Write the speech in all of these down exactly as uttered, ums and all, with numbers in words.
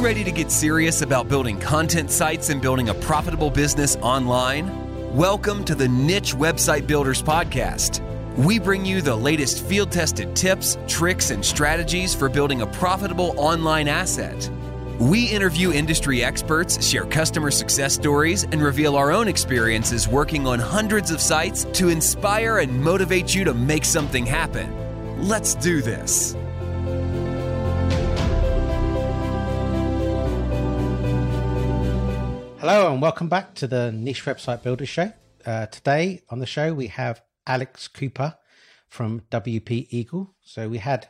ready to get serious about building content sites and building a profitable business online? Welcome to the Niche Website Builders Podcast. We bring you the latest field-tested tips, tricks, and strategies for building a profitable online asset. We interview industry experts, share customer success stories, and reveal our own experiences working on hundreds of sites to inspire and motivate you to make something happen. Let's do this. Hello and welcome back to the Niche Website Builders Show. Uh, today on the show we have Alex Cooper from W P Eagle. So we had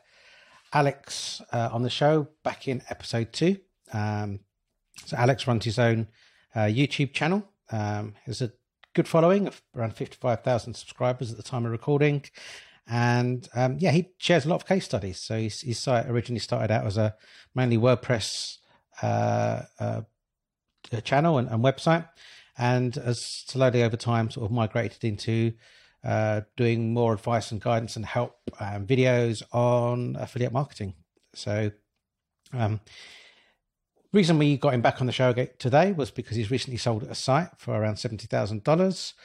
Alex uh, on the show back in episode two. Um, so Alex runs his own uh, YouTube channel. Um, he has a good following of around fifty-five thousand subscribers at the time of recording. And um, yeah, he shares a lot of case studies. So his, his site originally started out as a mainly WordPress uh, uh, channel and, and website, and has slowly over time sort of migrated into uh, doing more advice and guidance and help um, videos on affiliate marketing. So um, reason we got him back on the show today was because he's recently sold a site for around seventy thousand dollars.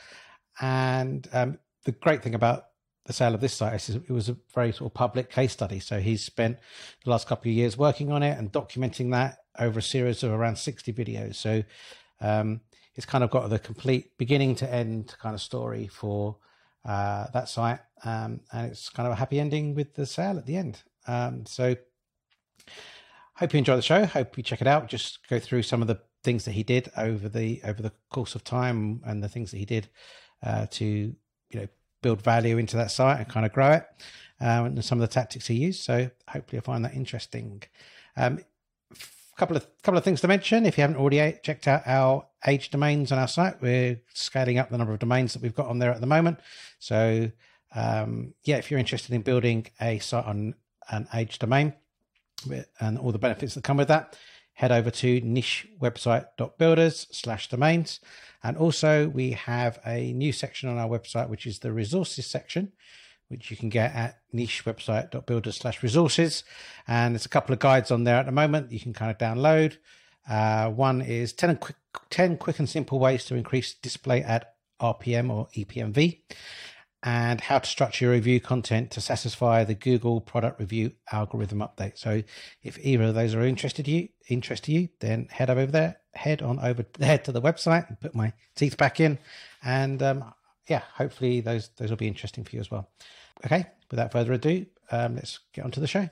And um, the great thing about the sale of this site is it was a very sort of public case study. So he's spent the last couple of years working on it and documenting that over a series of around sixty videos. So um, it's kind of got the complete beginning to end kind of story for uh, that site. Um, and it's kind of a happy ending with the sale at the end. Um, so hope you enjoy the show. Hope you check it out. Just go through some of the things that he did over the over the course of time and the things that he did uh, to, you know, build value into that site and kind of grow it, um, and some of the tactics he used. So hopefully you'll find that interesting. Um, couple of couple of things to mention. If you haven't already checked out our age domains on our site, we're scaling up the number of domains that we've got on there at the moment. So um, yeah, if you're interested in building a site on an age domain and all the benefits that come with that, head over to nichewebsite.builders slash domains. And also we have a new section on our website, which is the resources section, which you can get at nichewebsite.builders slash resources. And there's a couple of guides on there at the moment you can kind of download. Uh, one is ten, quick, ten quick and simple ways to increase display ad R P M or E P M V, and how to structure your review content to satisfy the Google product review algorithm update. So if either of those are interested to you, interest to you, then head over there, head on over there to the website and put my teeth back in. And um, yeah, hopefully those, those will be interesting for you as well. Okay, without further ado, um, let's get on to the show.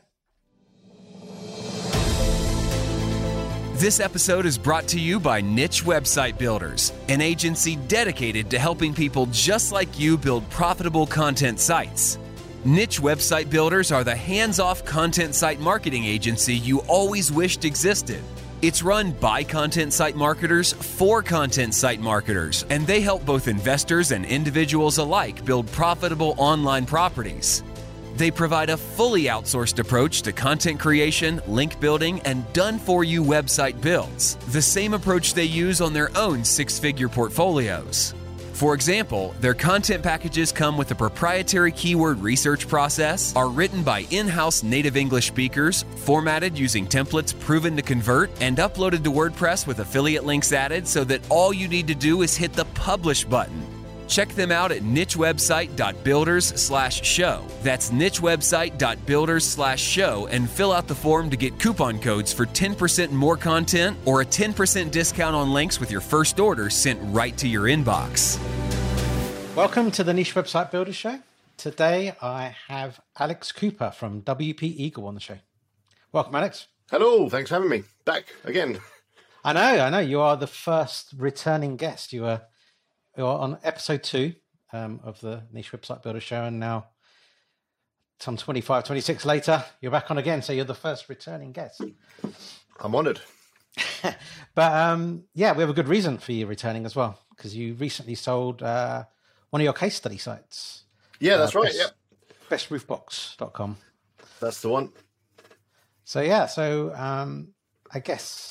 This episode is brought to you by Niche Website Builders, an agency dedicated to helping people just like you build profitable content sites. Niche Website Builders are the hands-off content site marketing agency you always wished existed. It's run by content site marketers for content site marketers, and they help both investors and individuals alike build profitable online properties. They provide a fully outsourced approach to content creation, link building, and done-for-you website builds, the same approach they use on their own six-figure portfolios. For example, their content packages come with a proprietary keyword research process, are written by in-house native English speakers, formatted using templates proven to convert, and uploaded to WordPress with affiliate links added so that all you need to do is hit the publish button. Check them out at nichewebsite.builders slash show. That's nichewebsite.builders slash show and fill out the form to get coupon codes for ten percent more content or a ten percent discount on links with your first order sent right to your inbox. Welcome to the Niche Website Builders Show. Today I have Alex Cooper from W P Eagle on the show. Welcome, Alex. Hello, thanks for having me. Back again. I know, I know. You are the first returning guest. You were You're on episode two um, of the Niche Website Builder Show, and now some twenty-five, twenty-six later, you're back on again. So you're the first returning guest. I'm honoured. But um, yeah, we have a good reason for you returning as well, because you recently sold uh, one of your case study sites. Yeah, that's uh, right. best, Yep. best roof box dot com. That's the one. So yeah, so um, I guess.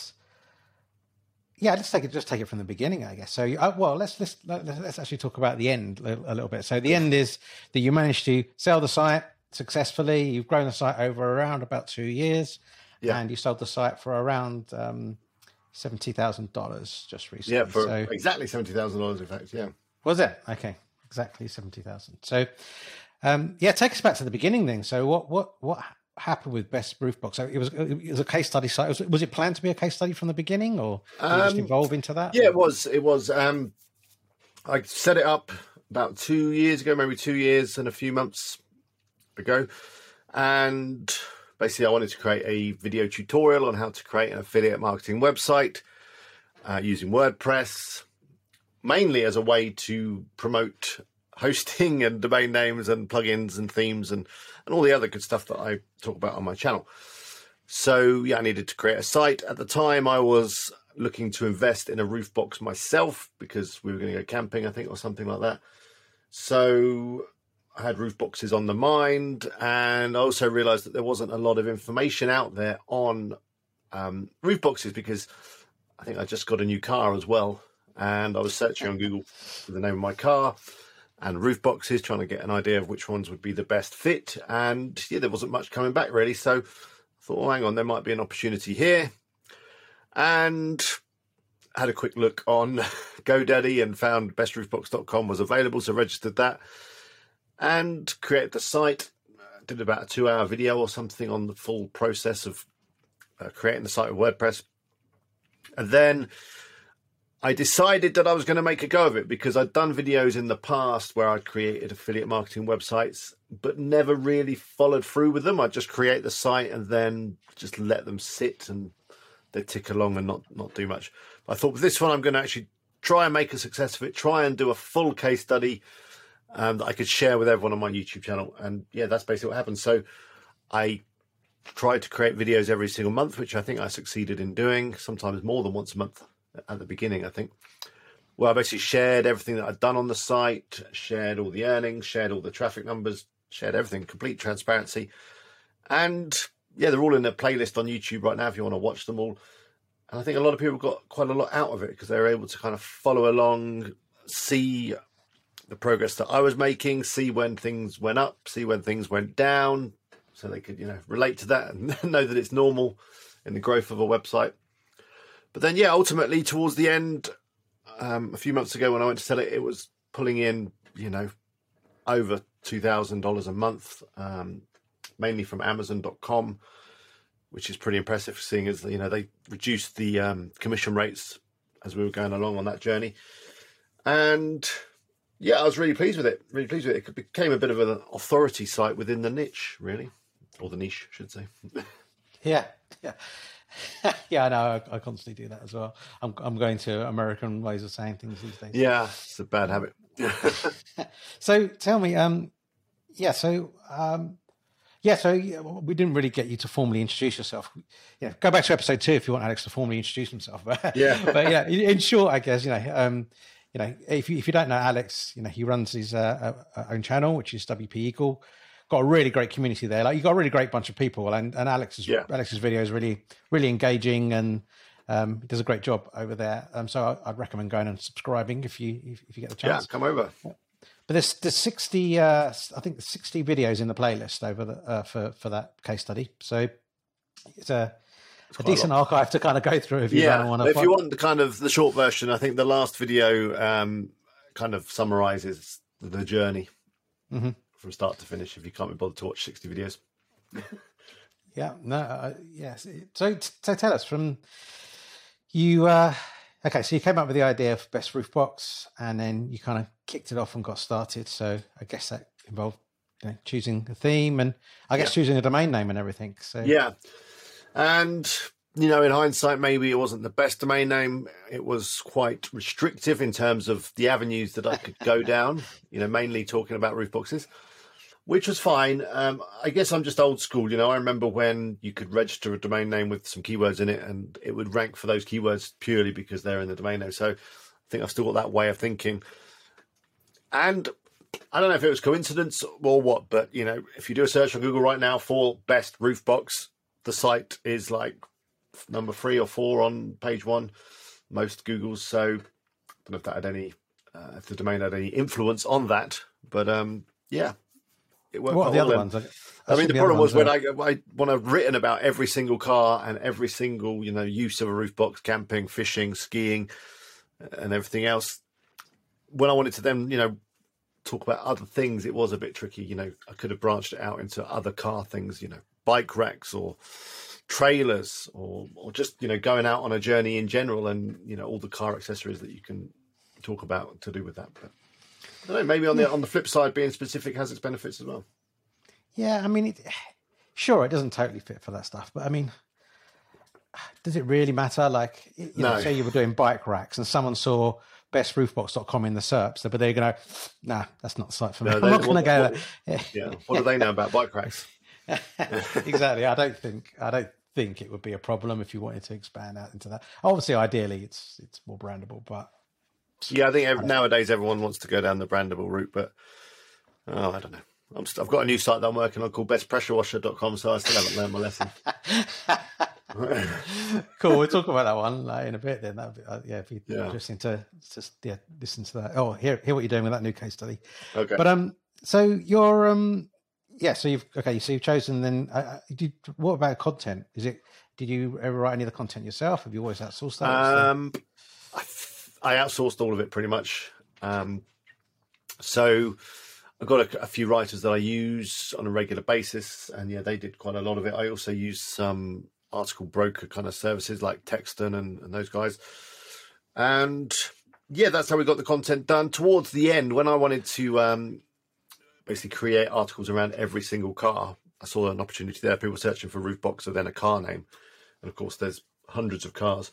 Yeah, let's take it. Just take it from the beginning, I guess. So, uh, well, let's let's let's actually talk about the end a, a little bit. So, the end is that you managed to sell the site successfully. You've grown the site over around about two years, Yeah. and you sold the site for around um, seventy thousand dollars just recently. Yeah, for so, exactly seventy thousand dollars, in fact. Yeah. Was it? Okay, exactly seventy thousand. So, um, yeah, take us back to the beginning then. So, what what what happened with Best Roof Box? So it was it was a case study site. Was it, was it planned to be a case study from the beginning, or did you just Um, evolve into that? Yeah, it was. It was. Um, I set it up about two years ago, maybe two years and a few months ago, and basically I wanted to create a video tutorial on how to create an affiliate marketing website uh, using WordPress, mainly as a way to promote hosting and domain names and plugins and themes and, and all the other good stuff that I talk about on my channel. So yeah, I needed to create a site. At the time, I was looking to invest in a roof box myself because we were going to go camping, I think, or something like that. So I had roof boxes on the mind, and I also realized that there wasn't a lot of information out there on um, roof boxes because I think I just got a new car as well. And I was searching on Google for the name of my car and roof boxes, trying to get an idea of which ones would be the best fit. And yeah, there wasn't much coming back really. So I thought, oh, hang on, there might be an opportunity here. And I had a quick look on GoDaddy and found best roof box dot com was available. So registered that and created the site. Did about a two hour video or something on the full process of uh, creating the site with WordPress. And then I decided that I was going to make a go of it because I'd done videos in the past where I'd created affiliate marketing websites, but never really followed through with them. I'd just create the site and then just let them sit and they tick along and not, not do much. But I thought with this one, I'm going to actually try and make a success of it, try and do a full case study um, that I could share with everyone on my YouTube channel. And yeah, that's basically what happened. So I tried to create videos every single month, which I think I succeeded in doing, sometimes more than once a month. At the beginning, I think, well, I basically shared everything that I'd done on the site, shared all the earnings, shared all the traffic numbers, shared everything, complete transparency. And yeah, they're all in a playlist on YouTube right now if you want to watch them all. And I think a lot of people got quite a lot out of it because they were able to kind of follow along, see the progress that I was making, see when things went up, see when things went down, so they could, you know, relate to that and know that it's normal in the growth of a website. But then, yeah, ultimately towards the end, um, a few months ago when I went to sell it, it was pulling in, you know, over two thousand dollars a month, um, mainly from Amazon dot com, which is pretty impressive seeing as, you know, they reduced the um, commission rates as we were going along on that journey. And yeah, I was really pleased with it, really pleased with it. It became a bit of an authority site within the niche, really, or the niche, I should say. Yeah, yeah. Yeah, I know. I, I constantly do that as well. I'm I'm going to American ways of saying things these days. Yeah, it's a bad habit. So tell me, um, yeah, so um, yeah, so yeah, we didn't really get you to formally introduce yourself. You know, go back to episode two if you want Alex to formally introduce himself. Yeah, but yeah, in short, I guess you know, um, you know, if you if you don't know Alex, you know, he runs his uh, uh, own channel, which is W P Eagle. Got a really great community there. Like you got a really great bunch of people, and and Alex's yeah. Alex's video is really really engaging, and um, he does a great job over there. Um, so I, I'd recommend going and subscribing if you if, if you get the chance. Yeah, come over. But there's there's sixty, uh, I think there's sixty videos in the playlist over the uh, for for that case study. So it's a it's a decent a archive to kind of go through if you yeah, don't want to. If find... you want the kind of the short version, I think the last video um, kind of summarizes the journey. Mm-hmm. From start to finish, if you can't be bothered to watch sixty videos. yeah, no, uh, yes. So, so tell us from you. Uh, okay, so you came up with the idea of Best Roof Box, and then you kind of kicked it off and got started. So, I guess that involved you know, choosing a theme, and I guess yeah. choosing a domain name and everything. So, yeah, and you know, in hindsight, maybe it wasn't the best domain name. It was quite restrictive in terms of the avenues that I could go down. You know, mainly talking about roof boxes. Which was fine. Um, I guess I'm just old school. You know, I remember when you could register a domain name with some keywords in it and it would rank for those keywords purely because they're in the domain name. So I think I've still got that way of thinking. And I don't know if it was coincidence or what, but, you know, if you do a search on Google right now for best roof box, the site is like number three or four on page one, most Googles. So I don't know if that had any, uh, if the domain had any influence on that. But um, yeah. it worked. What are quite the well other then. ones? I mean, the problem was when I, I when I've written about every single car and every single, you know, use of a roof box, camping, fishing, skiing, and everything else. When I wanted to then, you know, talk about other things, it was a bit tricky. You know, I could have branched it out into other car things, you know, bike racks or trailers, or or just, you know, going out on a journey in general, and, you know, all the car accessories that you can talk about to do with that. But I don't know, maybe on the on the flip side, being specific has its benefits as well. Yeah, I mean, it, sure, it doesn't totally fit for that stuff, but I mean, does it really matter? Like, you know, No. say you were doing bike racks and someone saw best roof box dot com in the SERPs, but they're going to, nah, that's not the site for me. No, I'm they- not going to what- go what- there. Yeah, what do they know about bike racks? Exactly. I don't think, I don't think it would be a problem if you wanted to expand out into that. Obviously, ideally, it's it's more brandable, but Yeah, I think ev- nowadays everyone wants to go down the brandable route, but oh, I don't know. I'm st- I've got a new site that I'm working on called best pressure washer dot com, so I still haven't learned my lesson. cool. We'll talk about that one like, in a bit. Then that, uh, yeah, it'd be Yeah. interesting to just yeah listen to that. Oh, hear hear what you're doing with that new case study. Okay. But um, so you're um, yeah. So you've okay. So you've chosen then. Uh, did what about content? Is it? Did you ever write any of the content yourself? Have you always outsourced that? What's the- Um, I, I outsourced all of it pretty much. Um, so I've got a, a few writers that I use on a regular basis, and yeah, they did quite a lot of it. I also use some article broker kind of services like Texton and, and those guys. And yeah, that's how we got the content done. Towards the end, when I wanted to um, basically create articles around every single car, I saw an opportunity there. People searching for roof box or then a car name. And of course, there's hundreds of cars.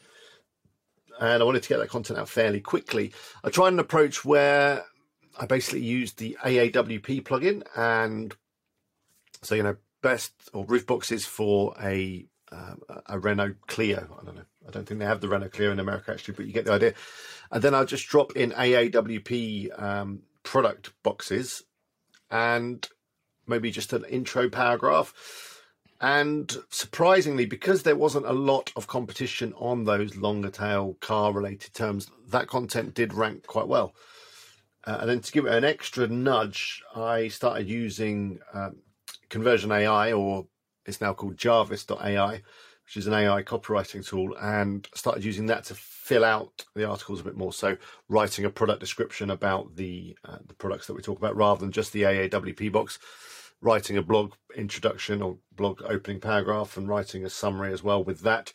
And I wanted to get that content out fairly quickly. I tried an approach where I basically used the A A W P plugin. And so, you know, best or roof boxes for a um, a Renault Clio. I don't know. I don't think they have the Renault Clio in America, actually, but you get the idea. And then I'll just drop in A A W P um, product boxes and maybe just an intro paragraph. And surprisingly, because there wasn't a lot of competition on those longer tail car related terms, that content did rank quite well. Uh, and then to give it an extra nudge, I started using um, Conversion A I, or it's now called Jarvis dot A I, which is an A I copywriting tool, and started using that to fill out the articles a bit more. So writing a product description about the uh, the products that we talk about rather than just the A A W P box, writing a blog introduction or blog opening paragraph and writing a summary as well with that.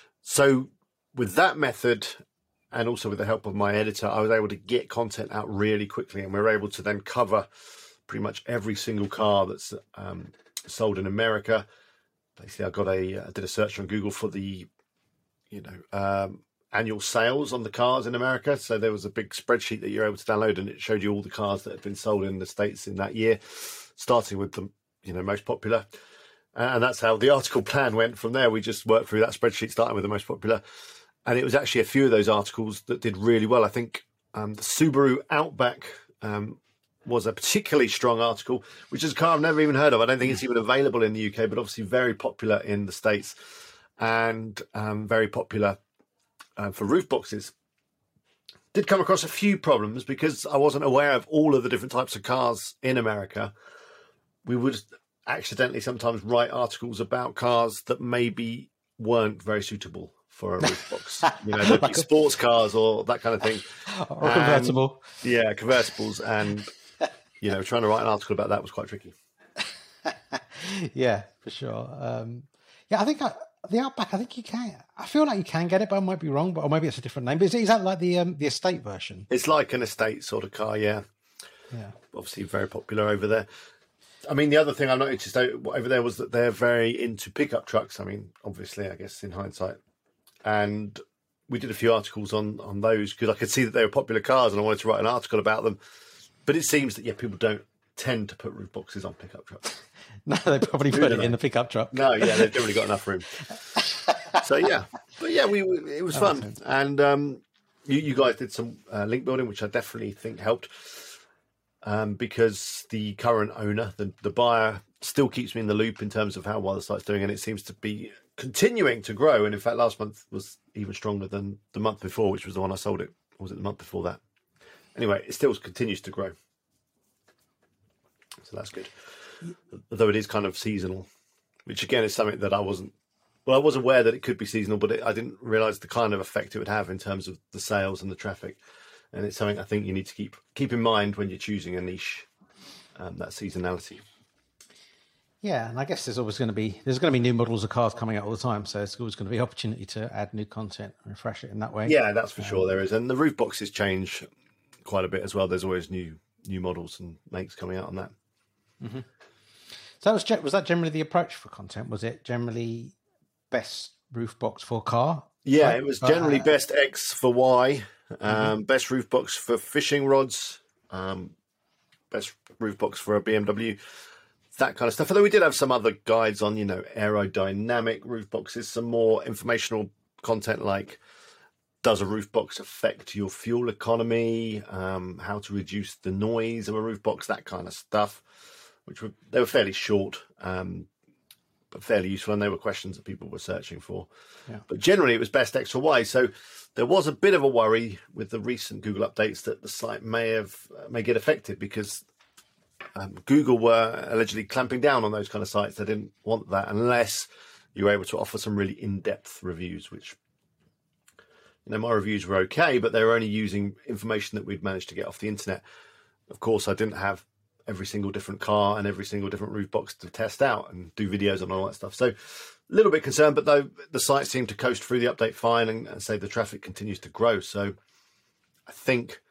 So with that method, and also with the help of my editor, I was able to get content out really quickly, and we were able to then cover pretty much every single car that's um, sold in America. Basically, I got a I did a search on Google for the, you know, um, annual sales on the cars in America. So there was a big spreadsheet that you're able to download, and it showed you all the cars that had been sold in the States in that year, starting with the, you know, most popular. And that's how the article plan went from there. We just worked through that spreadsheet, starting with the most popular. And it was actually a few of those articles that did really well. I think um, the Subaru Outback um, was a particularly strong article, which is a car I've never even heard of. I don't think it's even available in the U K, but obviously very popular in the States, and um, very popular uh, for roof boxes. Did come across a few problems because I wasn't aware of all of the different types of cars in America. We would accidentally sometimes write articles about cars that maybe weren't very suitable for a roof box. You know, they'd be sports cars or that kind of thing. or a convertible. And, yeah, convertibles. And, you know, trying to write an article about that was quite tricky. Yeah, for sure. Um, yeah, I think I, the Outback, I think you can. I feel like you can get it, but I might be wrong. But or maybe it's a different name. But is, is that like the um, the estate version? It's like an estate sort of car, yeah. Yeah. Obviously very popular over there. I mean, the other thing I noticed over there was that they're very into pickup trucks. I mean, obviously, I guess in hindsight. And we did a few articles on, on those because I could see that they were popular cars and I wanted to write an article about them. But it seems that, yeah, people don't tend to put roof boxes on pickup trucks. No, they probably put it in the pickup truck. No, yeah, they've generally got enough room. So, yeah. But, yeah, we, we it was fun. And um, you, you guys did some uh, link building, which I definitely think helped. Um, because the current owner, the, the buyer, still keeps me in the loop in terms of how well the site's doing, and it seems to be continuing to grow. And in fact, last month was even stronger than the month before, which was the one I sold it. Or was it the month before that? Anyway, it still continues to grow. So that's good. though it is kind of seasonal, which again is something that I wasn't. Well, I was aware that it could be seasonal, but it, I didn't realise the kind of effect it would have in terms of the sales and the traffic. And it's something I think you need to keep keep in mind when you're choosing a niche. Um, that seasonality. Yeah, and I guess there's always going to be there's going to be new models of cars coming out all the time, so it's always going to be opportunity to add new content and refresh it in that way. Yeah, that's for um, sure there is, and the roof boxes change quite a bit as well. There's always new new models and makes coming out on that. Mm-hmm. So that was was that generally the approach for content? Was it generally best roof box for car? Yeah, right? it was generally uh, best X for Y, um, mm-hmm. best roof box for fishing rods, um, best roof box for a B M W. That kind of stuff. Although we did have some other guides on, you know, aerodynamic roof boxes, some more informational content like does a roof box affect your fuel economy, um, how to reduce the noise of a roof box, that kind of stuff, which were they were fairly short, um, but fairly useful, and they were questions that people were searching for. Yeah. But generally, it was best X or Y. So there was a bit of a worry with the recent Google updates that the site may have may get affected because Um, Google were allegedly clamping down on those kind of sites. They didn't want that unless you were able to offer some really in-depth reviews, which, you know, my reviews were okay, but they were only using information that we'd managed to get off the internet. Of course, I didn't have every single different car and every single different roof box to test out and do videos on all that stuff. So a little bit concerned, but though the site seemed to coast through the update fine and, and say the traffic continues to grow. So I think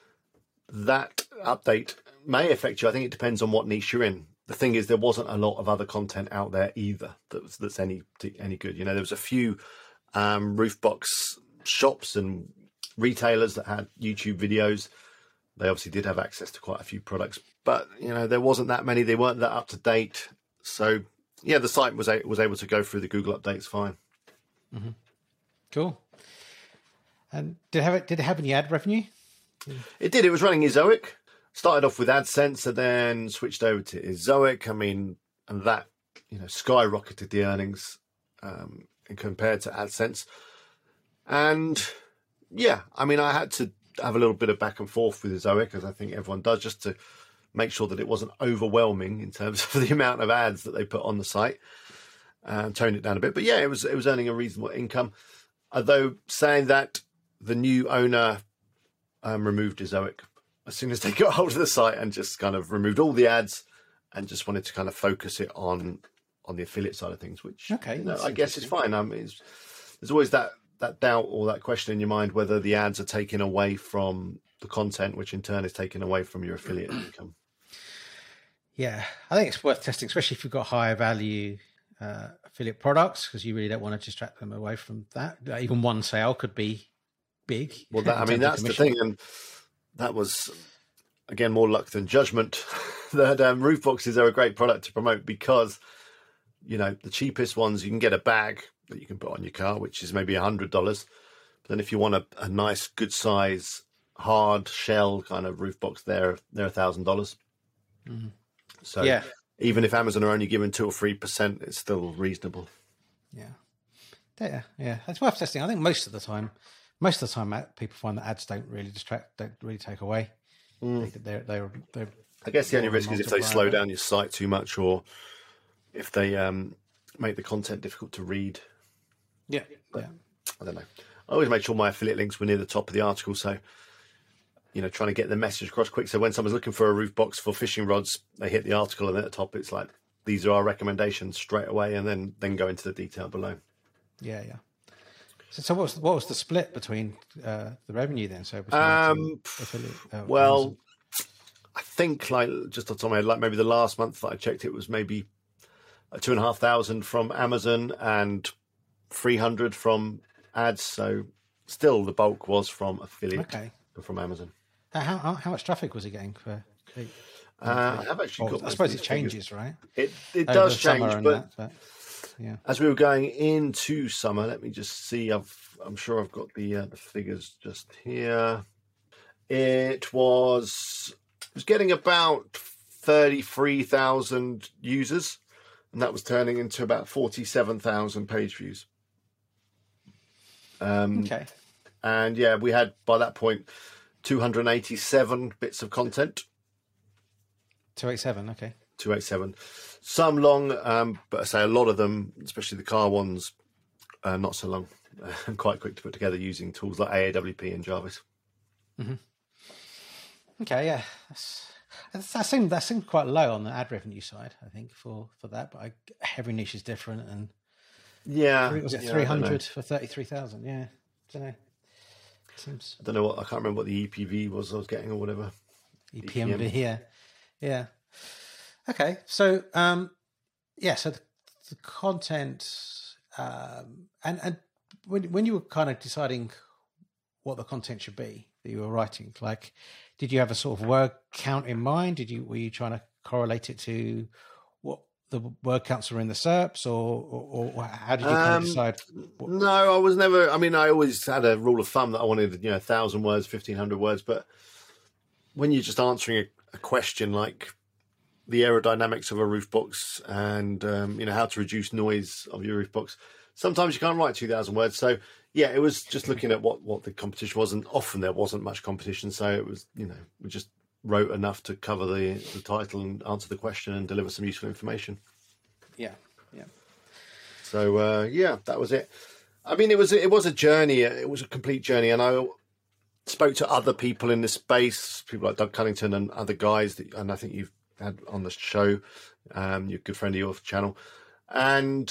that update may affect you. I think it depends on what niche you're in. The thing is, there wasn't a lot of other content out there either that was, that's any any good. You know, there was a few um, roof box shops and retailers that had YouTube videos. They obviously did have access to quite a few products, but you know, there wasn't that many. They weren't that up to date. So yeah, the site was a, was able to go through the Google updates fine. Mm-hmm. Cool. And did it have it? Did it have any ad revenue? It did. It was running Ezoic. Started off with AdSense and then switched over to Ezoic. I mean, and that, you know, skyrocketed the earnings um, compared to AdSense. And yeah, I mean, I had to have a little bit of back and forth with Ezoic, as I think everyone does, just to make sure that it wasn't overwhelming in terms of the amount of ads that they put on the site, and tone it down a bit. But yeah, it was it was earning a reasonable income. Although saying that, the new owner um, removed Ezoic as soon as they got hold of the site and just kind of removed all the ads and just wanted to kind of focus it on on the affiliate side of things, which okay, you know, I guess is fine. I mean, it's, there's always that that doubt or that question in your mind whether the ads are taken away from the content, which in turn is taken away from your affiliate income. Yeah, I think it's worth testing, especially if you've got higher value uh, affiliate products, because you really don't want to distract them away from that. Even one sale could be big. Well, that, I mean, that's the thing. And that was, again, more luck than judgment. that um, roof boxes are a great product to promote because, you know, the cheapest ones, you can get a bag that you can put on your car, which is maybe one hundred dollars. But then if you want a, a nice, good size, hard shell kind of roof box, they're, they're one thousand dollars. Mm-hmm. So yeah. Even if Amazon are only giving two or three percent, it's still reasonable. Yeah. Yeah, yeah. It's worth testing. I think most of the time, Most of the time, people find that ads don't really distract, don't really take away. Mm. They're, they're, they're, I guess the only risk is if they slow down your site too much, or if they um, make the content difficult to read. Yeah, but, yeah. I don't know. I always make sure my affiliate links were near the top of the article, so you know, trying to get the message across quick. So when someone's looking for a roof box for fishing rods, they hit the article, and at the top it's like, these are our recommendations straight away, and then then go into the detail below. Yeah, yeah. So, so what was what was the split between uh, the revenue then? So, um, uh, well, Amazon? I think like just off the top of my head, like maybe the last month that I checked, it was maybe two and a half thousand from Amazon and three hundred from ads. So still, the bulk was from affiliate, okay, from Amazon. How how, how much traffic was he getting for? Uh, I have actually well, got. I suppose it changes, right? It it Over does change, but, that, but yeah. As we were going into summer, let me just see. I've I'm sure I've got the uh, the figures just here. It was it was getting about thirty-three thousand users, and that was turning into about forty-seven thousand page views. Um, okay. And yeah, we had by that point two hundred eighty-seven bits of content. two eighty-seven, okay. two eighty-seven. Some long, um, but I say a lot of them, especially the car ones, uh, not so long and quite quick to put together using tools like A A W P and Jarvis. Mm-hmm. Okay, yeah, that's, that seemed that seemed quite low on the ad revenue side, I think, for for that. But I, every niche is different, and yeah, was it yeah, three hundred for thirty three thousand? Yeah, I don't know. Seems I don't know what I can't remember what the E P V was I was getting or whatever. E P M V, yeah, yeah. Okay, so um, yeah, so the, the content um, and and when when you were kind of deciding what the content should be that you were writing, like, did you have a sort of word count in mind? Did you were you trying to correlate it to what the word counts were in the S E R Ps, or or, or how did you kind Um, of decide? What... No, I was never. I mean, I always had a rule of thumb that I wanted, you know, a thousand words, fifteen hundred words. But when you're just answering a, a question like the aerodynamics of a roof box and um, you know, how to reduce noise of your roof box, sometimes you can't write two thousand words. So yeah, it was just looking at what what the competition was, and often there wasn't much competition. So it was, you know, we just wrote enough to cover the the title and answer the question and deliver some useful information. Yeah, yeah. So uh, yeah, that was it. I mean, it was it was a journey. It was a complete journey, and I spoke to other people in this space, people like Doug Cunnington and other guys that, and I think you've had on the show. Um, you're a good friend of your channel, and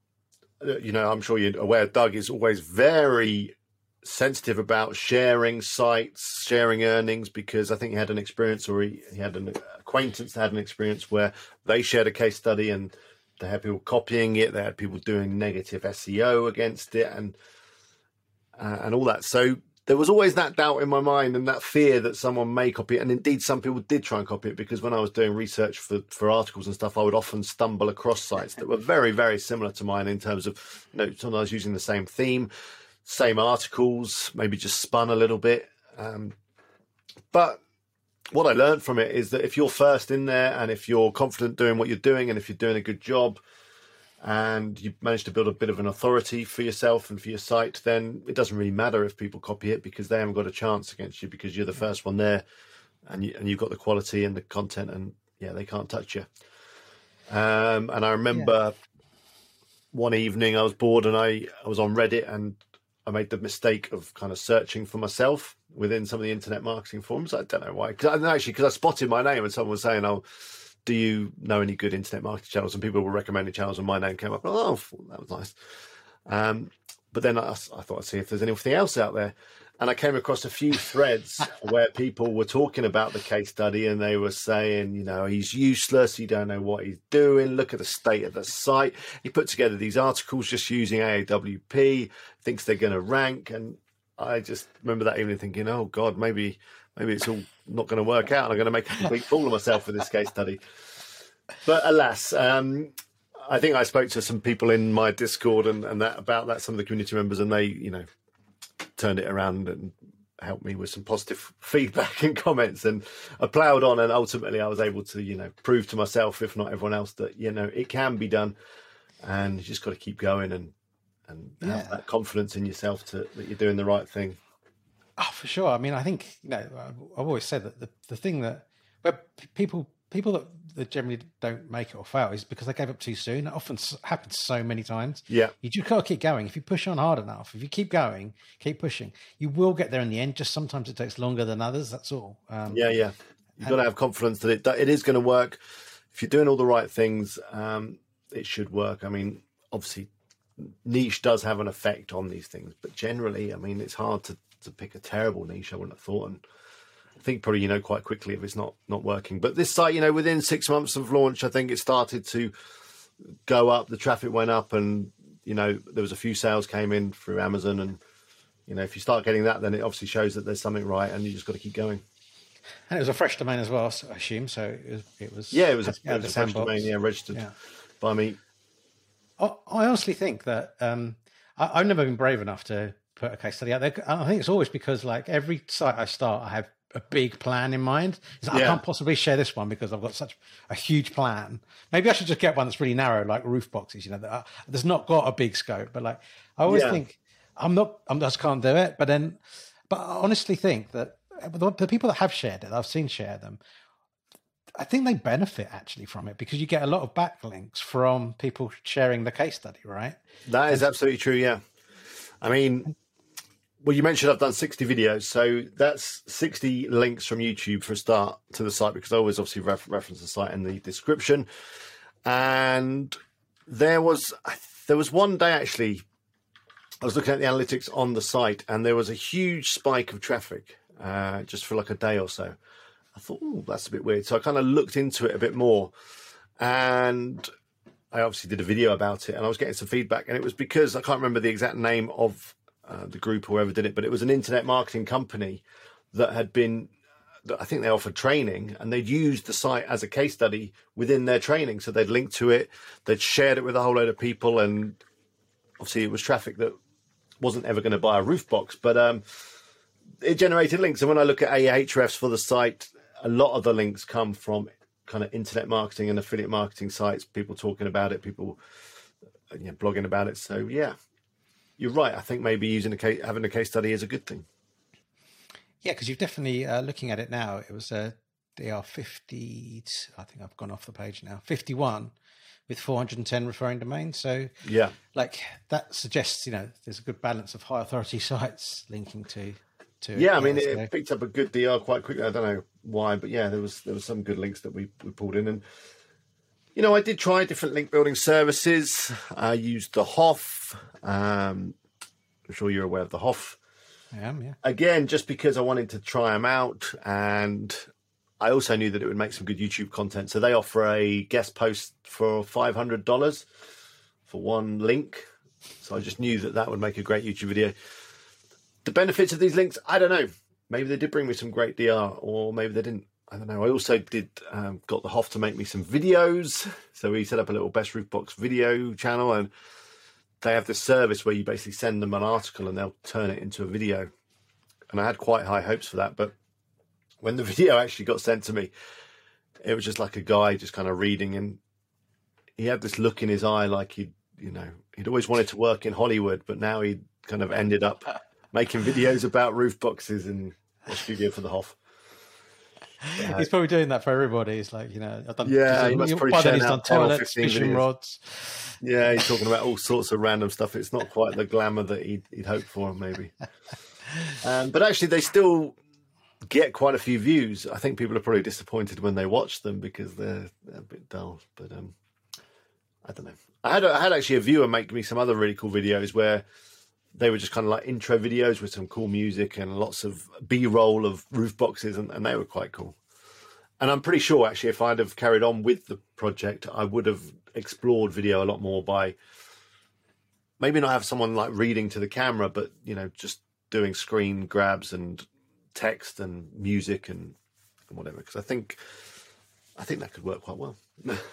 you know, I'm sure you're aware. Doug is always very sensitive about sharing sites, sharing earnings, because I think he had an experience, or he, he had an acquaintance that had an experience where they shared a case study and they had people copying it, they had people doing negative S E O against it, and uh, and all that. So there was always that doubt in my mind and that fear that someone may copy it. And indeed, some people did try and copy it, because when I was doing research for, for articles and stuff, I would often stumble across sites that were very, very similar to mine in terms of, you know, sometimes using the same theme, same articles, maybe just spun a little bit. Um, but what I learned from it is that if you're first in there, and if you're confident doing what you're doing, and if you're doing a good job, and you manage to build a bit of an authority for yourself and for your site, then it doesn't really matter if people copy it, because they haven't got a chance against you, because you're the first one there, and, you, and you've got the quality and the content, and yeah, they can't touch you. Um, and I remember yeah. one evening I was bored, and I, I was on Reddit, and I made the mistake of kind of searching for myself within some of the internet marketing forums. I don't know why. Cause I, actually, because I spotted my name and someone was saying, oh, do you know any good internet marketing channels? And people were recommending channels, and my name came up. Oh, that was nice. Um, but then I, I thought I'd see if there's anything else out there. And I came across a few threads where people were talking about the case study, and they were saying, you know, he's useless. You don't know what he's doing. Look at the state of the site. He put together these articles just using A A W P, thinks they're going to rank. And I just remember that evening thinking, oh God, maybe, maybe it's all not going to work out, and I'm going to make a complete fool of myself with this case study. But alas, um, I think I spoke to some people in my Discord and, and that about that, some of the community members, and they, you know, turned it around and helped me with some positive feedback and comments, and I ploughed on, and ultimately I was able to, you know, prove to myself, if not everyone else, that, you know, it can be done, and you just got to keep going and and yeah. have that confidence in yourself to that you're doing the right thing. Oh, for sure. I mean, I think, you know, I've always said that the, the thing that where people people that, that generally don't make it or fail is because they gave up too soon. It often happens so many times. Yeah. You just got to keep going. If you push on hard enough, if you keep going, keep pushing, you will get there in the end. Just sometimes it takes longer than others. That's all. Um, yeah, yeah. You've got to have confidence that it, that it is going to work. If you're doing all the right things, um, it should work. I mean, obviously, niche does have an effect on these things, but generally, I mean, it's hard to, to pick a terrible niche, I wouldn't have thought. And I think probably, you know, quite quickly if it's not not working. But this site, you know, within six months of launch, I think it started to go up. The traffic went up, and, you know, there was a few sales came in through Amazon. And, you know, if you start getting that, then it obviously shows that there's something right, and you just got to keep going. And it was a fresh domain as well, I assume. So it was, it was yeah, it was a, it was a fresh domain, yeah, registered yeah. by me. I, I honestly think that um, I, I've never been brave enough to put a case study out there. I think it's always because, like, every site I start, I have a big plan in mind. Like, yeah. I can't possibly share this one because I've got such a huge plan. Maybe I should just get one that's really narrow, like roof boxes, you know, that are, that's not got a big scope. But, like, I always yeah. think I'm not, I just can't do it. But then, but I honestly think that the, the people that have shared it, I've seen share them, I think they benefit actually from it because you get a lot of backlinks from people sharing the case study, right? That is absolutely true. Yeah. I mean, well, you mentioned I've done sixty videos, so that's sixty links from YouTube for a start to the site, because I always obviously ref- reference the site in the description. And there was, there was one day actually, I was looking at the analytics on the site and there was a huge spike of traffic uh, just for like a day or so. I thought, oh, that's a bit weird. So I kind of looked into it a bit more, and I obviously did a video about it, and I was getting some feedback, and it was because I can't remember the exact name of uh, the group or whoever did it, but it was an internet marketing company that had been, that I think they offered training, and they'd used the site as a case study within their training. So they'd linked to it, they'd shared it with a whole load of people, and obviously it was traffic that wasn't ever going to buy a roof box, but um, it generated links. And when I look at Ahrefs for the site, a lot of the links come from kind of internet marketing and affiliate marketing sites, people talking about it, people you know, blogging about it. So yeah, you're right. I think maybe using a case, having a case study is a good thing. Yeah, because you've definitely, uh, looking at it now, it was a D R fifty, I think I've gone off the page now, fifty-one with four hundred ten referring domains. So yeah, like that suggests, you know, there's a good balance of high authority sites linking to To yeah, I mean, it, it picked up a good D R quite quickly. I don't know why, but yeah, there was there was some good links that we, we pulled in. And, you know, I did try different link building services. I used the H O F. Um, I'm sure you're aware of the H O F. I am, yeah. Again, just because I wanted to try them out. And I also knew that it would make some good YouTube content. So they offer a guest post for five hundred dollars for one link. So I just knew that that would make a great YouTube video. The benefits of these links, I don't know. Maybe they did bring me some great D R, or maybe they didn't. I don't know. I also did um, got the H O F to make me some videos. So we set up a little Best Roof Box video channel, and they have this service where you basically send them an article and they'll turn it into a video. And I had quite high hopes for that. But when the video actually got sent to me, it was just like a guy just kind of reading, and he had this look in his eye like he'd, you know, he'd always wanted to work in Hollywood, but now he'd kind of ended up making videos about roof boxes in a studio for the H O F. Uh, he's probably doing that for everybody. It's like, you know, I've done, yeah, he must probably he's done done toilets, fishing videos. rods. Yeah, he's talking about all sorts of random stuff. It's not quite the glamour that he'd, he'd hoped for, maybe. Um, but actually, they still get quite a few views. I think people are probably disappointed when they watch them because they're, they're a bit dull. But um, I don't know. I had a, I had actually a viewer make me some other really cool videos where they were just kind of like intro videos with some cool music and lots of B-roll of roof boxes, and, and they were quite cool. And I'm pretty sure, actually, if I'd have carried on with the project, I would have explored video a lot more by maybe not have someone like reading to the camera, but, you know, just doing screen grabs and text and music and, and whatever. Because I think, I think that could work quite well.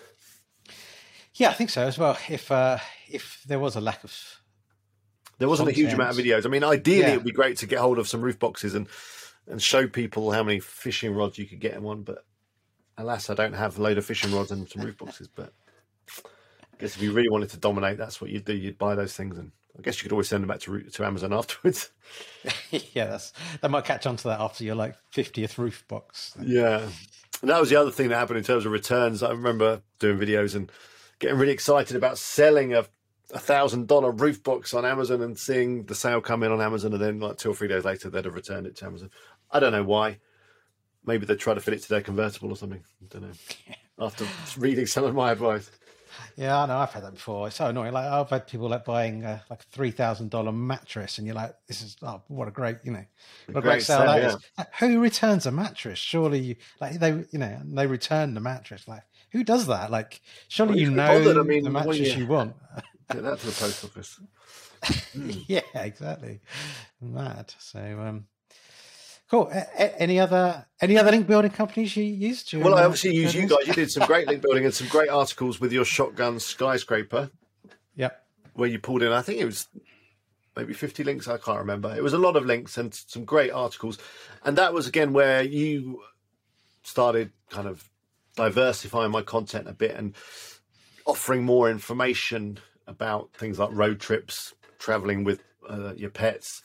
Yeah, I think so as well. If uh, if there was a lack of There wasn't a huge amount of videos. I mean, ideally, yeah. it would be great to get hold of some roof boxes and and show people how many fishing rods you could get in one. But alas, I don't have a load of fishing rods and some roof boxes. But I guess if you really wanted to dominate, that's what you'd do. You'd buy those things, and I guess you could always send them back to to Amazon afterwards. yeah, that's they might catch on to that after your like fiftieth roof box. Yeah, and that was the other thing that happened in terms of returns. I remember doing videos and getting really excited about selling a a thousand dollar roof box on Amazon and seeing the sale come in on Amazon, and then like two or three days later they'd have returned it to Amazon. I don't know why. Maybe they'd try to fit it to their convertible or something. I don't know. After reading some of my advice. Yeah, I know. I've had that before. It's so annoying. Like I've had people like buying uh, like a three thousand dollar mattress, and you're like, "This is oh, what a great, you know, what a great, great sale sale, that yeah. is." Like, who returns a mattress? Surely, you, like they, you know, they return the mattress. Like, who does that? Like, surely well, you know I mean, the mattress you... you want. Get that to the post office. Mm. Yeah, exactly. Mad. So, um, cool. A- a- any other any other link building companies you used? Well, I obviously use you guys. You did some great link building and some great articles with your shotgun skyscraper. Yep. Where you pulled in, I think it was maybe fifty links. I can't remember. It was a lot of links and some great articles. And that was again where you started kind of diversifying my content a bit and offering more information about things like road trips, traveling with uh, your pets.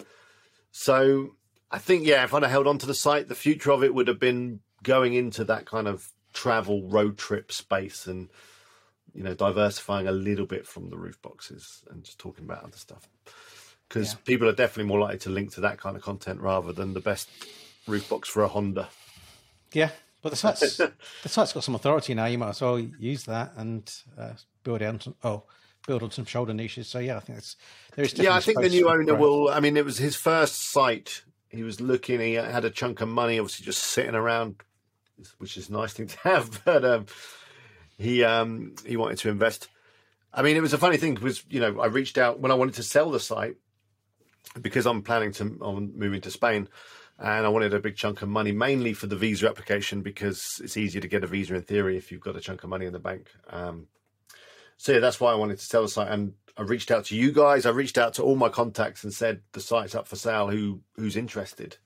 So I think, yeah, if I'd have held on to the site, the future of it would have been going into that kind of travel road trip space and, you know, diversifying a little bit from the roof boxes and just talking about other stuff. Because yeah. people are definitely more likely to link to that kind of content rather than the best roof box for a Honda. Yeah, but the site's the site's got some authority now. You might as well use that and uh, build on some, oh build on some shoulder niches. So yeah, I think it's there is. Yeah, I think the new owner growth. will. I mean, it was his first site. He was looking. He had a chunk of money, obviously, just sitting around, which is a nice thing to have. But um, he um, he wanted to invest. I mean, it was a funny thing because, you know, I reached out when I wanted to sell the site because I'm planning to on moving to Spain. And I wanted a big chunk of money, mainly for the visa application, because it's easier to get a visa in theory if you've got a chunk of money in the bank. Um, so yeah, that's why I wanted to sell the site. And I reached out to you guys. I reached out to all my contacts and said the site's up for sale. Who who's interested?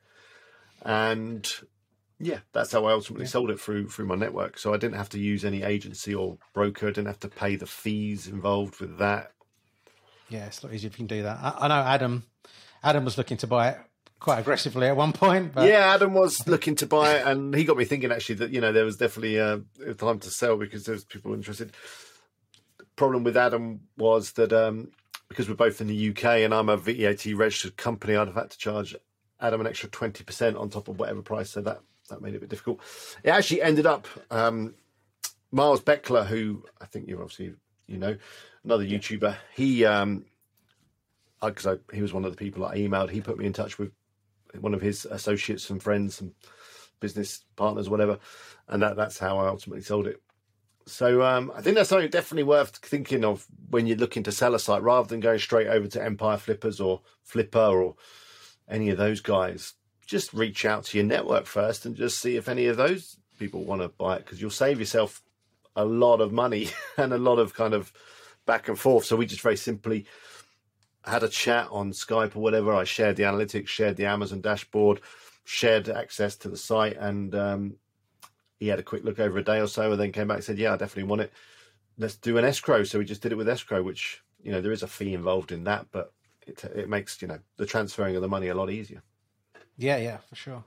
And yeah, that's how I ultimately yeah. sold it through through my network. So I didn't have to use any agency or broker. I didn't have to pay the fees involved with that. Yeah, it's a lot easier if you can do that. I, I know Adam. Adam was looking to buy it quite aggressively at one point. But... Yeah, Adam was looking to buy it, and he got me thinking actually that, you know, there was definitely uh, a time to sell because there was people interested. The problem with Adam was that um, because we're both in the U K and I'm a V A T registered company, I'd have had to charge Adam an extra twenty percent on top of whatever price, so that, that made it a bit difficult. It actually ended up, um, Miles Beckler, who I think you obviously, you know, another YouTuber, he, um, because he was one of the people I emailed, he put me in touch with one of his associates and friends and business partners, whatever, and that that's how I ultimately sold it. So um, I think that's something definitely worth thinking of when you're looking to sell a site, rather than going straight over to Empire Flippers or Flipper or any of those guys. Just reach out to your network first and just see if any of those people want to buy it, because you'll save yourself a lot of money and a lot of kind of back and forth. So we just very simply had a chat on Skype or whatever. I shared the analytics, shared the Amazon dashboard, shared access to the site, and um, he had a quick look over a day or so and then came back and said, yeah, I definitely want it. Let's do an escrow. So we just did it with escrow, which, you know, there is a fee involved in that, but it, it makes, you know, the transferring of the money a lot easier. Yeah, yeah, for sure.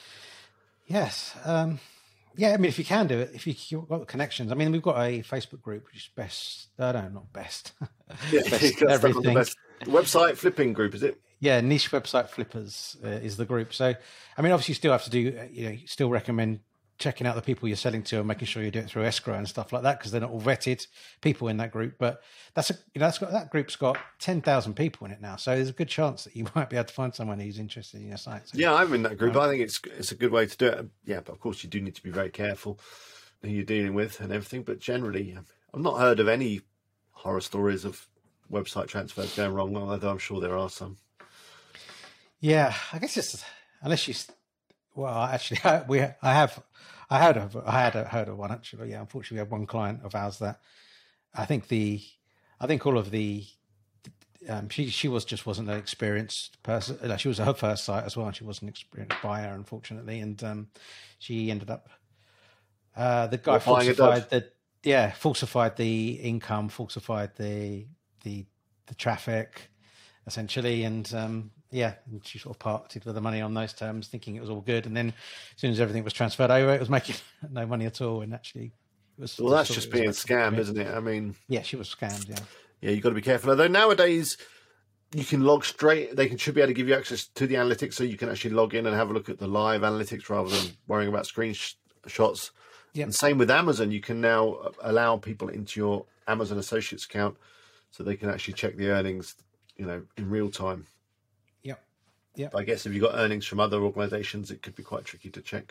Yes. Um, yeah, I mean, if you can do it, if you, you've got connections. I mean, we've got a Facebook group, which is best, uh, no, not best. Yeah, best everything. Best. Website flipping group, is it? Yeah, Niche Website Flippers uh, is the group. So, I mean, obviously you still have to do, uh, you know, you still recommend checking out the people you're selling to and making sure you do it through escrow and stuff like that, because they're not all vetted people in that group. But that's a, you know, that's got, that group's got ten thousand people in it now. So there's a good chance that you might be able to find someone who's interested in your site. So, yeah, I'm in that group. Um, I think it's it's a good way to do it. Yeah, but of course you do need to be very careful who you're dealing with and everything. But generally, I've not heard of any horror stories of website transfers going wrong, although I'm sure there are some. Yeah, I guess it's unless you. Well, actually, I, we I have I had a, I had a, heard of one actually. Yeah, unfortunately, we had one client of ours that I think the I think all of the um, she she was just wasn't an experienced person. Like, she was her first site as well, and she wasn't an experienced buyer, unfortunately, and um, she ended up uh, the guy what, falsified the yeah falsified the income, falsified the the the traffic, essentially, and um, yeah, and she sort of parted with the money on those terms, thinking it was all good, and then as soon as everything was transferred over, it was making no money at all, and actually, it was. Well, that's just being scammed, isn't it? I mean, yeah, she was scammed. Yeah, yeah, you've got to be careful. Although nowadays, you can log straight. They can should be able to give you access to the analytics, so you can actually log in and have a look at the live analytics rather than worrying about screenshots. Yeah, and same with Amazon. You can now allow people into your Amazon Associates account, so they can actually check the earnings, you know, in real time. Yep. Yeah. I guess if you've got earnings from other organizations, it could be quite tricky to check.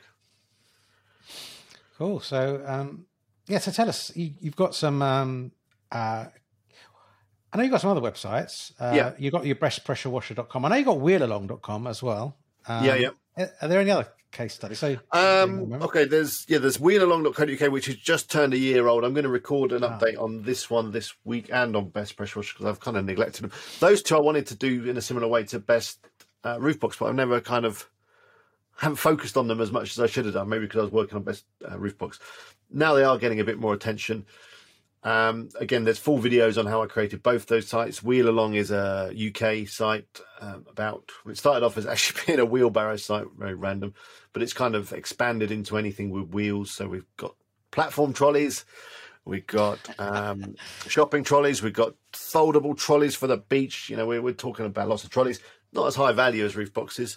Cool. So, um, yeah, so tell us, you, you've got some, um, uh, I know you've got some other websites. Uh, yeah. You've got your breast pressure washer dot com. I know you've got wheel along dot com as well. Um, yeah, yeah. Are there any other case studies? So, um, okay, there's yeah, there's wheel along dot co dot uk, which has just turned a year old. I'm going to record an update oh. on this one this week and on Best Pressure Washer because I've kind of neglected them. Those two I wanted to do in a similar way to Best uh, Roof Box, but I've never kind of haven't focused on them as much as I should have done. Maybe because I was working on Best uh, Roof Box. Now they are getting a bit more attention. Um, again, there's full videos on how I created both those sites. Wheel Along is a U K site um, about, it started off as actually being a wheelbarrow site, very random, but it's kind of expanded into anything with wheels. So we've got platform trolleys. We've got um, shopping trolleys. We've got foldable trolleys for the beach. You know, we're, we're talking about lots of trolleys. Not as high value as roof boxes.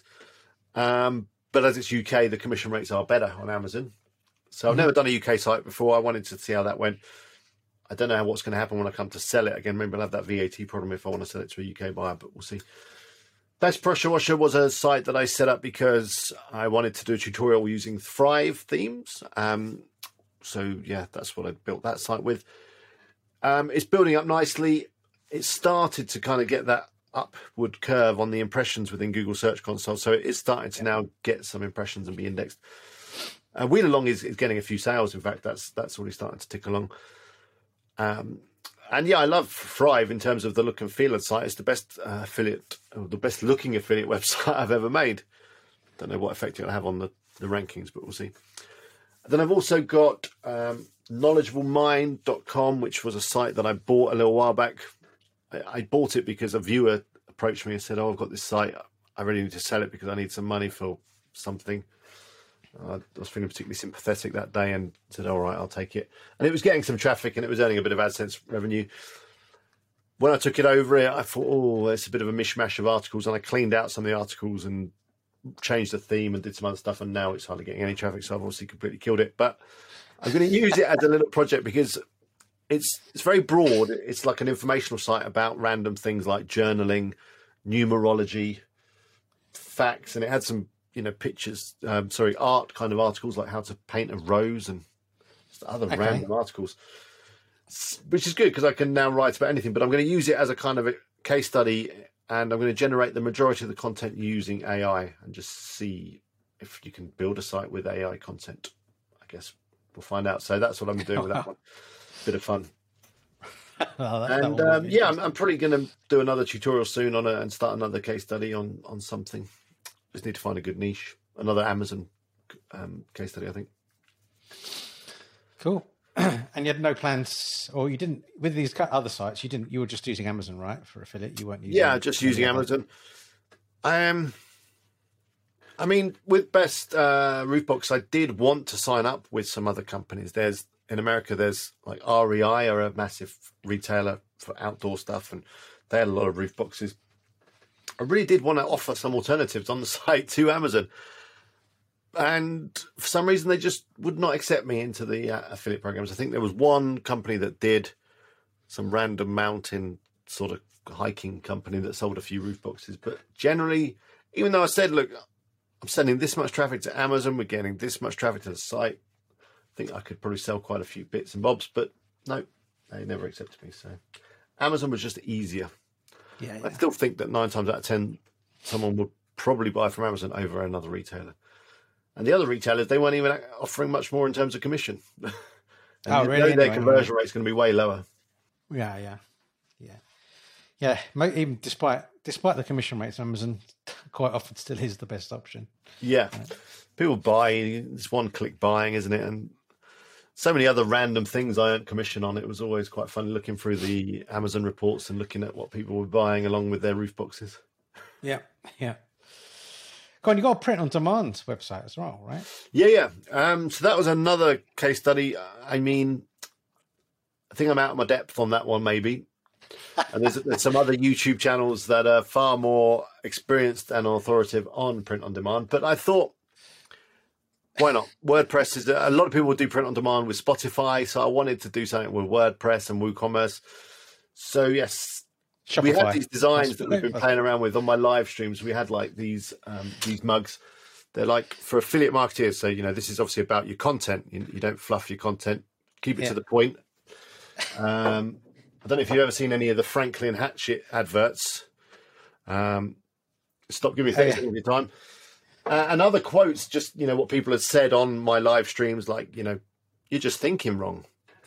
Um, but as it's U K, the commission rates are better on Amazon. So I've mm-hmm. never done a U K site before. I wanted to see how that went. I don't know what's going to happen when I come to sell it again. Maybe I'll have that V A T problem if I want to sell it to a U K buyer, but we'll see. Best Pressure Washer was a site that I set up because I wanted to do a tutorial using Thrive themes. Um, so, yeah, that's what I built that site with. Um, it's building up nicely. It started to kind of get that upward curve on the impressions within Google Search Console. So it is starting to now get some impressions and be indexed. Uh, Wheel Along is, is getting a few sales. In fact, that's that's already starting to tick along. Um, and yeah, I love Thrive in terms of the look and feel of the site. It's the best uh, affiliate, or the best looking affiliate website I've ever made. Don't know what effect it'll have on the, the rankings, but we'll see. Then I've also got um, knowledgeable mind dot com, which was a site that I bought a little while back. I, I bought it because a viewer approached me and said, oh, I've got this site. I really need to sell it because I need some money for something. I was feeling particularly sympathetic that day and said, all right, I'll take it. And it was getting some traffic and it was earning a bit of AdSense revenue. When I took it over it, I thought, oh, it's a bit of a mishmash of articles. And I cleaned out some of the articles and changed the theme and did some other stuff. And now it's hardly getting any traffic. So I've obviously completely killed it. But I'm going to use it as a little project because it's it's very broad. It's like an informational site about random things like journaling, numerology, facts. And it had some you know, pictures, um, sorry, art kind of articles like how to paint a rose and just other okay. random articles, which is good because I can now write about anything, but I'm going to use it as a kind of a case study and I'm going to generate the majority of the content using A I and just see if you can build a site with A I content. I guess we'll find out. So that's what I'm doing with that one. Bit of fun. well, that, and that um, yeah, I'm, I'm probably going to do another tutorial soon on it and start another case study on, on something. Just need to find a good niche. Another Amazon um, case study, I think. Cool. And you had no plans, or you didn't with these other sites. You didn't. You were just using Amazon, right, for affiliate. You weren't using. Yeah, just using Amazon. Um, I mean, with Best uh, Roof Box, I did want to sign up with some other companies. There's in America, there's like R E I, are a massive retailer for outdoor stuff, and they had a lot of roof boxes. I really did want to offer some alternatives on the site to Amazon. And for some reason, they just would not accept me into the uh, affiliate programs. I think there was one company that did, some random mountain sort of hiking company that sold a few roof boxes. But generally, even though I said, look, I'm sending this much traffic to Amazon, we're getting this much traffic to the site, I think I could probably sell quite a few bits and bobs. But no, they never accepted me. So Amazon was just easier. Yeah, yeah. I still think that nine times out of ten, someone would probably buy from Amazon over another retailer. And the other retailers, they weren't even offering much more in terms of commission. and oh, really? Their anyway, conversion rate is going to be way lower. Yeah, yeah, yeah, yeah. Even despite despite the commission rates, Amazon quite often still is the best option. Yeah, uh, people buy. It's one-click buying, isn't it? And so many other random things I earned commission on. It was always quite fun looking through the Amazon reports and looking at what people were buying along with their roof boxes. Yeah, yeah. Go on, you got a print on demand website as well, right? Yeah, yeah. Um, so that was another case study. I mean, I think I'm out of my depth on that one, maybe. And there's, there's some other YouTube channels that are far more experienced and authoritative on print on demand. But I thought, why not? WordPress is a lot of people do print on demand with Spotify, so I wanted to do something with WordPress and WooCommerce. So yes, Shopify. We had these designs That's that we've been playing around with on my live streams. We had like these um, these mugs. They're like for affiliate marketeers. So you know, this is obviously about your content. You, you don't fluff your content. Keep it yeah. to the point. Um, I don't know if you've ever seen any of the Franklin Hatchet adverts. Um, stop giving me things oh, yeah. all the time. Uh, and other quotes, just, you know, what people have said on my live streams, like, you know, you're just thinking wrong.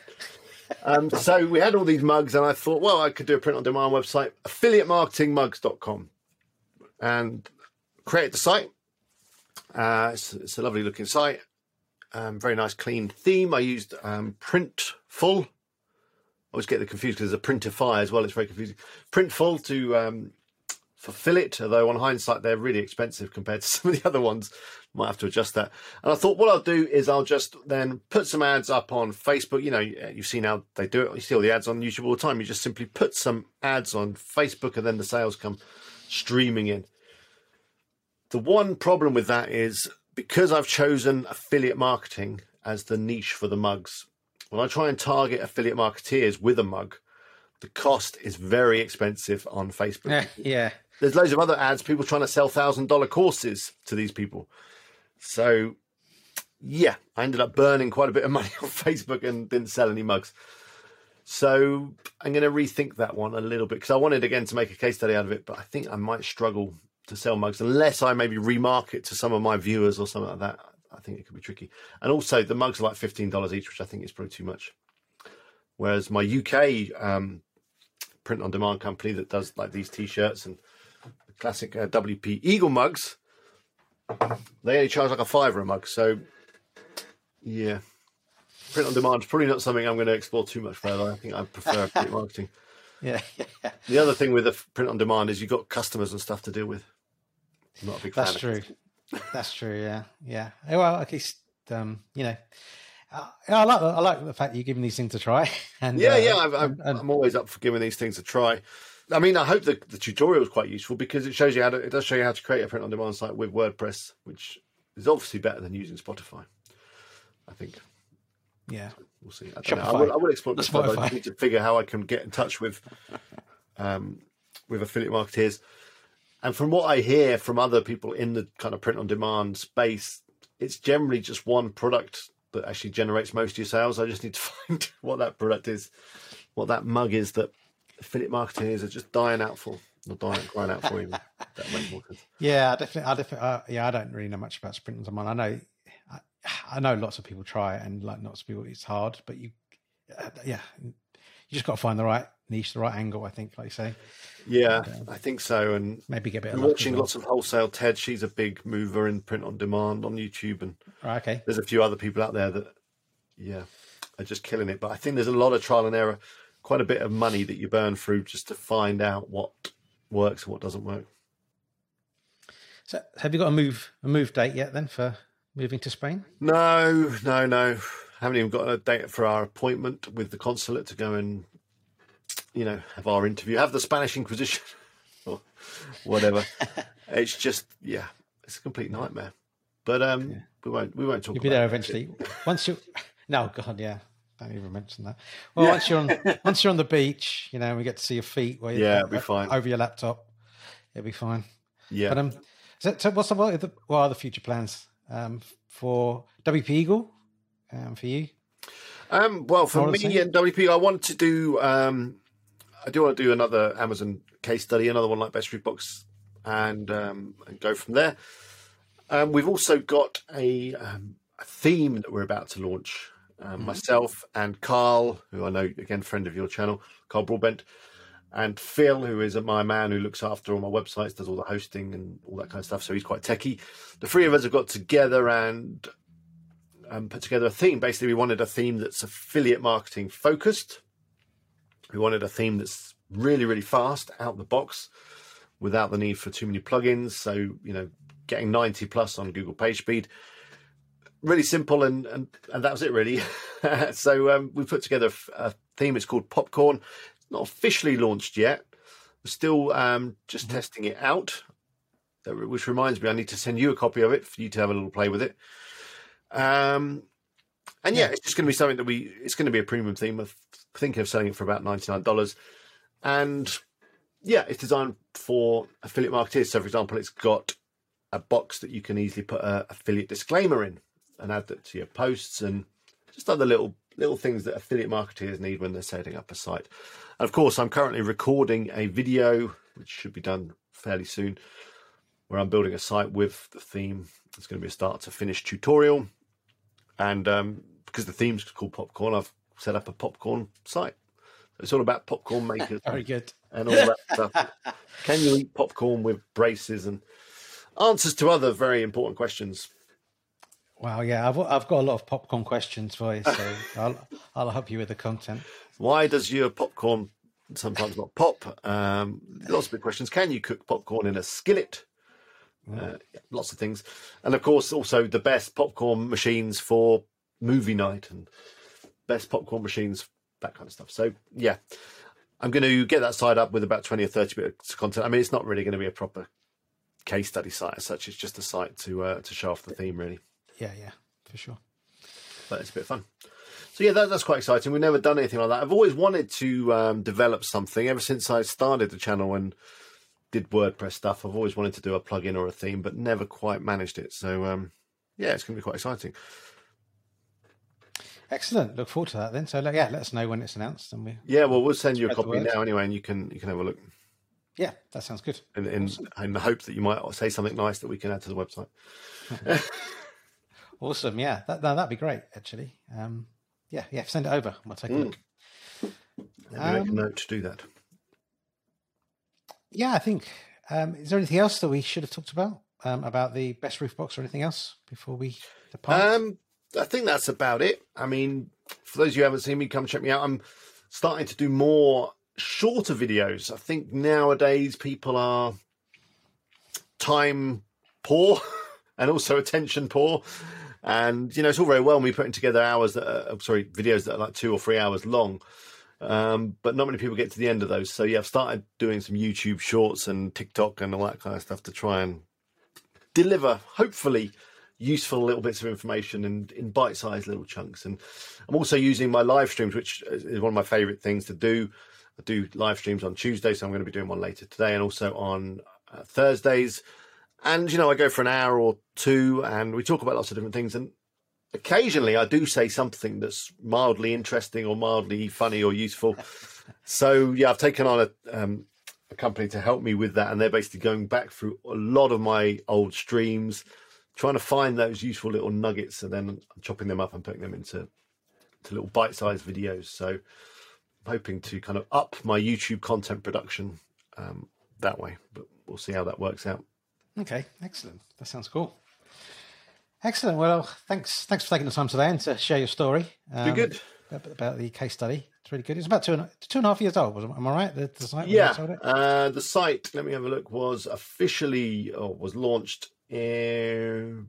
um, so we had all these mugs and I thought, well, I could do a print on demand website, affiliate marketing mugs dot com, and create the site. Uh, it's, it's a lovely looking site. Um, very nice, clean theme. I used um, Printful. I always get the confused because there's a Printify as well. It's very confusing. Printful to um, for fillet, although on hindsight, they're really expensive compared to some of the other ones. Might have to adjust that. And I thought what I'll do is I'll just then put some ads up on Facebook. You know, you've seen how they do it. You see all the ads on YouTube all the time. You just simply put some ads on Facebook and then the sales come streaming in. The one problem with that is because I've chosen affiliate marketing as the niche for the mugs, when I try and target affiliate marketeers with a mug, the cost is very expensive on Facebook. Yeah. yeah. There's loads of other ads, people trying to sell one thousand dollars courses to these people. So, yeah, I ended up burning quite a bit of money on Facebook and didn't sell any mugs. So I'm going to rethink that one a little bit because I wanted, again, to make a case study out of it, but I think I might struggle to sell mugs unless I maybe remarket to some of my viewers or something like that. I think it could be tricky. And also, the mugs are like fifteen dollars each, which I think is probably too much. Whereas my U K um, print-on-demand company that does like these T-shirts and the classic uh, W P Eagle mugs, they only charge like a fiver a mug. So, yeah, print on demand is probably not something I'm going to explore too much further. I think I prefer print marketing. Yeah. The other thing with the print on demand is you've got customers and stuff to deal with. I'm not a big fan. That's true. That's true. Yeah. Yeah. Well, at least, um, you know, uh, I like I like the fact that you're giving these things a try. And yeah, uh, yeah, I'm, I'm, and, I'm always up for giving these things a try. I mean, I hope the, the tutorial is quite useful because it shows you how to, it does show you how to create a print on demand site with WordPress, which is obviously better than using Spotify, I think. Yeah. We'll see. I, don't know. I, will, I will explore this. I Spotify. need to figure how I can get in touch with, um, with affiliate marketeers. And from what I hear from other people in the kind of print on demand space, it's generally just one product that actually generates most of your sales. I just need to find what that product is, what that mug is that affiliate marketeers are just dying out for, not dying, crying out for even. That makes more sense. Yeah, I definitely. I definitely. Uh, yeah, I don't really know much about sprint on demand. I know, I, I know lots of people try it, and like lots of people, it's hard. But you, uh, yeah, you just got to find the right niche, the right angle. I think, like you say. Yeah, and, uh, I think so. And maybe get a bit. I'm of luck watching as well. lots of Wholesale Ted. She's a big mover in print on demand on YouTube, and Right, okay. there's a few other people out there that, yeah, are just killing it. But I think there's a lot of trial and error. Quite a bit of money that you burn through just to find out what works and what doesn't work. So, have you got a move a move date yet? Then for moving to Spain? No, no, no. Haven't even got a date for our appointment with the consulate to go and, you know, have our interview, have the Spanish Inquisition or whatever. It's just, yeah, it's a complete nightmare. But um, yeah. we won't we won't talk. You'll about be there it. eventually. Once you, no, God, yeah. Don't even mention that. Well, yeah. once you're on, once you're on the beach, you know, we get to see your feet. Where yeah, it'll be fine over your laptop. It'll be fine. Yeah. But um, so, so what's the, what, are the what are the future plans um for W P Eagle, um for you? Um, well, for me and W P, I want to do. Um, I do want to do another Amazon case study, another one like Best Read Box, and um, and go from there. Um, we've also got a, um, a theme that we're about to launch. Um, mm-hmm. Myself and Carl, who I know, again, friend of your channel, Carl Broadbent, and Phil, who is my man who looks after all my websites, does all the hosting and all that kind of stuff. So he's quite techie. The three of us have got together and um, put together a theme. Basically, we wanted a theme that's affiliate marketing focused. We wanted a theme that's really, really fast out the box without the need for too many plugins. So, you know, getting ninety plus on Google page speed. Really simple, and, and, and that was it, really. So um, we put together a, a theme. It's called Popcorn. It's not officially launched yet. We're still um, just mm-hmm. testing it out, which reminds me, I need to send you a copy of it for you to have a little play with it. Um, and yeah, yeah, it's just going to be something that we, it's going to be a premium theme. I'm thinking of selling it for about ninety-nine dollars. And yeah, it's designed for affiliate marketers. So for example, it's got a box that you can easily put an affiliate disclaimer in and add that to your posts and just other little little things that affiliate marketers need when they're setting up a site. And of course, I'm currently recording a video, which should be done fairly soon, where I'm building a site with the theme. It's going to be a start to finish tutorial. And um, because the theme's called Popcorn, I've set up a popcorn site. It's all about popcorn makers. Very good. And all that stuff. Can you eat popcorn with braces and answers to other very important questions? Wow, yeah, I've I've got a lot of popcorn questions for you, so I'll I'll help you with the content. Why does your popcorn sometimes not pop. Um, lots of big questions. Can you cook popcorn in a skillet? Uh, yeah, lots of things. And of course, also the best popcorn machines for movie night and best popcorn machines, that kind of stuff. So, yeah, I'm going to get that site up with about twenty or thirty bits of content. I mean, it's not really going to be a proper case study site as such. It's just a site to uh, to show off the theme, really. Yeah, yeah, for sure. But it's a bit of fun. So, yeah, that, that's quite exciting. We've never done anything like that. I've always wanted to um, develop something ever since I started the channel and did WordPress stuff. I've always wanted to do a plugin or a theme, but never quite managed it. So, um, yeah, it's going to be quite exciting. Excellent. Look forward to that then. So, yeah, let us know when it's announced. And we yeah, well, we'll send you a copy now anyway, and you can you can have a look. Yeah, that sounds good. In, in, awesome. in the hope that you might say something nice that we can add to the website. Awesome. Yeah, that, that, that'd be great, actually. Um, yeah, yeah, send it over. We'll take a mm. look. Let me um, make a note to do that. Yeah, I think. Um, is there anything else that we should have talked about, um, about the best roof box or anything else before we depart? Um, I think that's about it. I mean, for those of you who haven't seen me, come check me out. I'm starting to do more shorter videos. I think nowadays people are time poor and also attention poor. And, you know, it's all very well me putting together hours that are, sorry, videos that are like two or three hours long. Um, but not many people get to the end of those. So, yeah, I've started doing some YouTube shorts and TikTok and all that kind of stuff to try and deliver, hopefully, useful little bits of information in, in bite-sized little chunks. And I'm also using my live streams, which is one of my favourite things to do. I do live streams on Tuesday, so I'm going to be doing one later today, and also on uh, Thursdays. And, you know, I go for an hour or two and we talk about lots of different things. And occasionally I do say something that's mildly interesting or mildly funny or useful. So, yeah, I've taken on a, um, a company to help me with that. And they're basically going back through a lot of my old streams, trying to find those useful little nuggets and then chopping them up and putting them into to little bite-sized videos. So I'm hoping to kind of up my YouTube content production um, that way. But we'll see how that works out. Okay, excellent. That sounds cool. Excellent. Well, thanks thanks for taking the time today and to share your story. Um, You're good. About the case study. It's really good. It's about two and, two and a half years old, am I right? The, the site? Yeah. Uh, the site, let me have a look, was officially, or was launched in,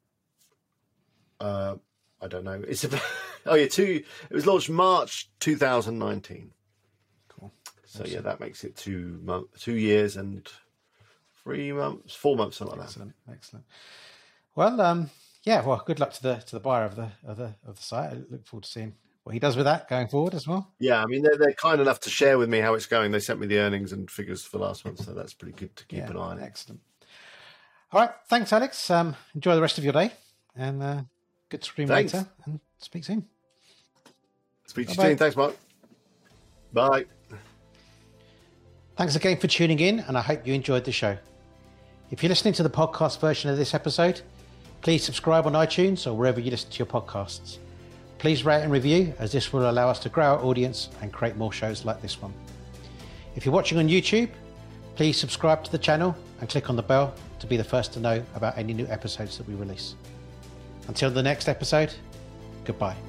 uh, I don't know. It's about, oh yeah, two, it was launched March two thousand nineteen. Cool. So awesome. Yeah, that makes it two months, two years and three months, four months, something like that. Excellent, excellent. Well, um, yeah. Well, good luck to the to the buyer of the of the of the site. I look forward to seeing what he does with that going forward as well. Yeah, I mean they're they're kind enough to share with me how it's going. They sent me the earnings and figures for last month, so that's pretty good to keep yeah, an eye on. Excellent. All right, thanks, Alex. Um, enjoy the rest of your day, and uh, good to stream thanks. later. And speak soon. Speak to you soon. Thanks, Mark. Bye. Thanks again for tuning in, and I hope you enjoyed the show. If you're listening to the podcast version of this episode, please subscribe on iTunes or wherever you listen to your podcasts. Please rate and review, as this will allow us to grow our audience and create more shows like this one. If you're watching on YouTube, please subscribe to the channel and click on the bell to be the first to know about any new episodes that we release. Until the next episode, goodbye.